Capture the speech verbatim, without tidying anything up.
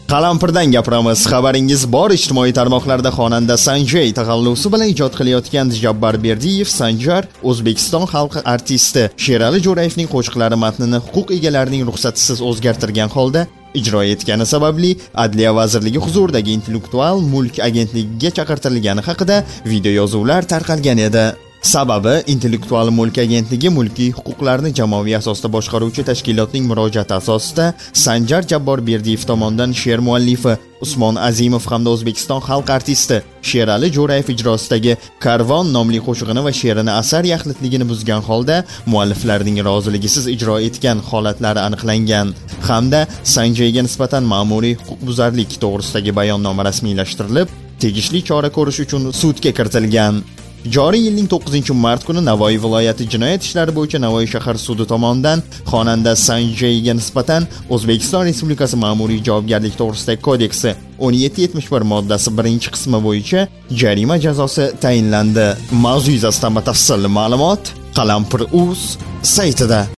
Qalampirdan gapiramiz. Xabaringiz bor, ijtimoiy tarmoqlarda xonanda Sanjay taxallusi bilan ijod qilayotgan Jabbar Berdiyev Sanjar O'zbekiston xalq artisti Sherali Jo'rayevning qo'shiqlari matnini huquq egalarining ruxsatisiz o'zgartirgan holda ijro etgani sababli Adliya vazirligi huzuridagi Intellektual mulk agentligiga chaqirtirilgani haqida video yozuvlar tarqalgan edi. Sababi Intellektual mulk agentligi mulkiy huquqlarni jamoaviy asosda boshqaruvchi tashkilotning murojaati asosida Sanjar Jabbar Berdiyev tomonidan she'r muallifi Usmon Azimov hamda O'zbekiston xalq artisti Sherali Jo'rayev ijrosidagi Karvon nomli qo'shig'ini va she'rini asar yaxlitligini buzgan holda mualliflarning roziligisiz ijro etgan holatlari aniqlangan hamda Sanjayga nisbatan ma'muriy huquqbuzarlik to'g'risidagi bayonnoma rasmiylashtirilib, tegishli chora ko'rish uchun sudga kiritilgan. Joriy yilning to'qqizinchi mart kuni Navoiy viloyati jinoyat ishlari bo'yicha Navoiy shahar sudi tomonidan xonanda Sanjayga nisbatan O'zbekiston Respublikasi ma'muriy javobgarlik to'g'risidagi kodeksi o'n yetti yetmish bir moddasi birinchi qismi bo'yicha jarima jazosi tayinlandi. Mavzu yuzasidan batafsil ma'lumot Qalampir.uz saytida.